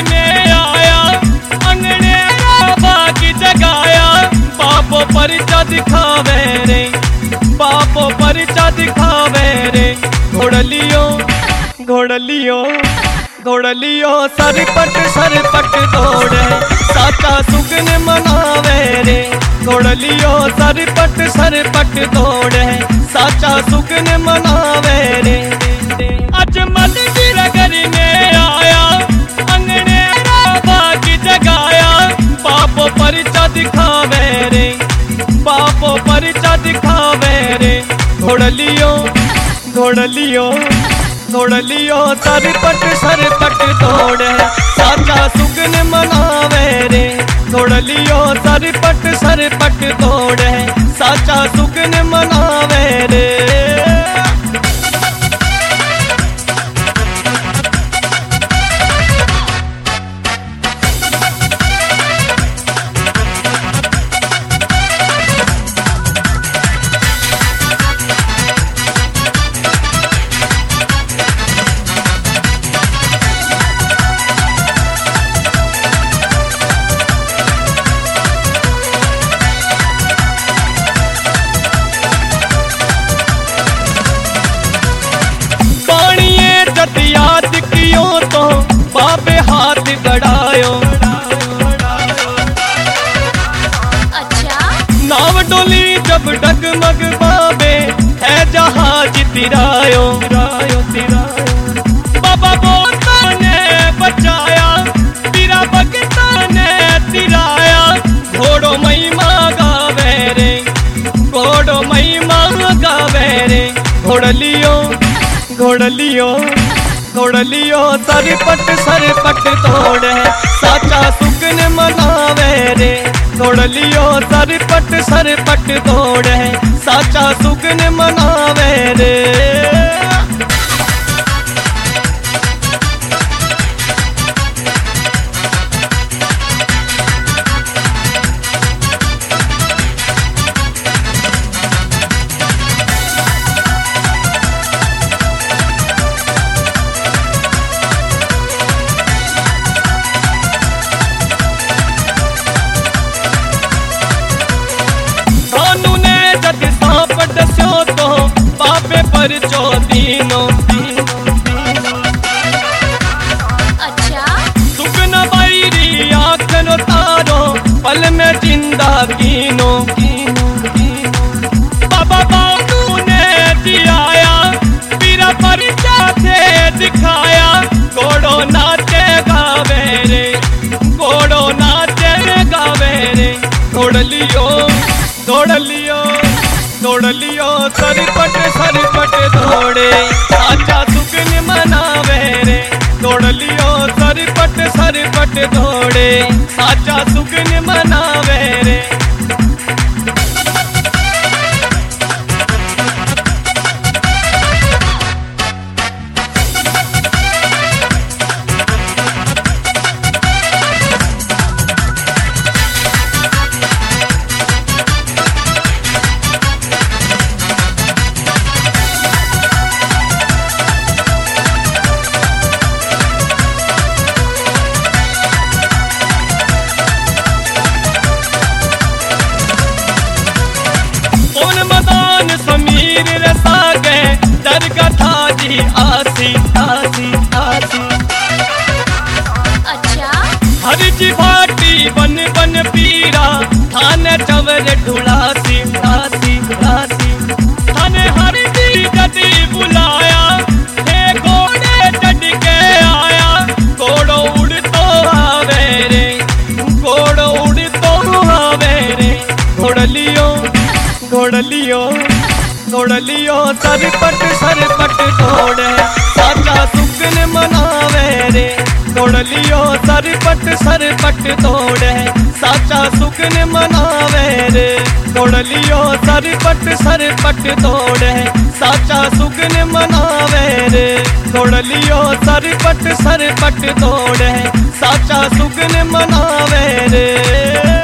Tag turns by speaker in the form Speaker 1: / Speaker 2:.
Speaker 1: में आया, अंगने बाग जगाया, बापो परिचा दिखावे रे, बापो परिचा दिखावे रे। घोड़लियो घोड़लियो घोड़लियो सरपट दौड़े, साचा सुगन मनावे रे। घोड़लियो सरपट दौड़े, साचा सुगन मनावे रे। अजमल बिरगर में आया, अंगने बाग जगाया, बापो परिचा दिखावे रे, बापो परिचा दिखावे रे। घोड़लियो घोड़लियो घोड़लियो सरपट दौड़े, साचा सुगन मनावे रे। घोड़लियो सरपट दौड़े, साचा सुगन मनावे रे। याद कियो तो बाबे हाथ बढ़ायो,
Speaker 2: अच्छा
Speaker 1: नाव डोली जब डगमग बाबे है जहाज तिरायो। बाबा बोता ने बचाया, पीरा भगता ने तिराया। घोड़ो महिमा गावे रे, घोड़ो महिमा गावे रे। घोड़लियो घोड़लियो घोड़लियो सरपट दौड़े, साचा सुगन मनावे रे। घोड़लियो सरपट दौड़े, साचा सुगन मनावे रे। पर चौदीनो
Speaker 2: अच्छा
Speaker 1: सुगन बैरी आखनो तारो, पल में जिंदा कीनो। बाबा बाबू ने जियाया, पीरा परिचा से दिखाया। घोड़ो नाचे गावे रे, घोड़ो नाचे गावे रे। घोड़लियो घोड़लियो घोड़लियो सरपट दौड़े, साचा सुगन मनावे रे। घोड़लियो सरपट दौड़े, साचा सुगन मनावे रे। आसी आसी आसी
Speaker 2: अच्छा
Speaker 1: हरिजी भाटी बन बन पीरा, थाने चवर ढुलासी आसी आसी। थाने हरिजी जदी बुलाया, हे घोड़े चढ़ के आया। घोड़ो उड़ तो आवे रे, घोड़ो उड़ तो आवे रे। घोड़लियो घोड़लियो घोड़लियो सरपट दौड़े, साचा सुगन मनावे रे। घोड़लियो सरपट दौड़े, साचा सुगन मनावे रे। घोड़लियो सरपट दौड़े, साचा सुगन मनावे रे। घोड़लियो सरपट दौड़े, साचा सुगन मनावे रे।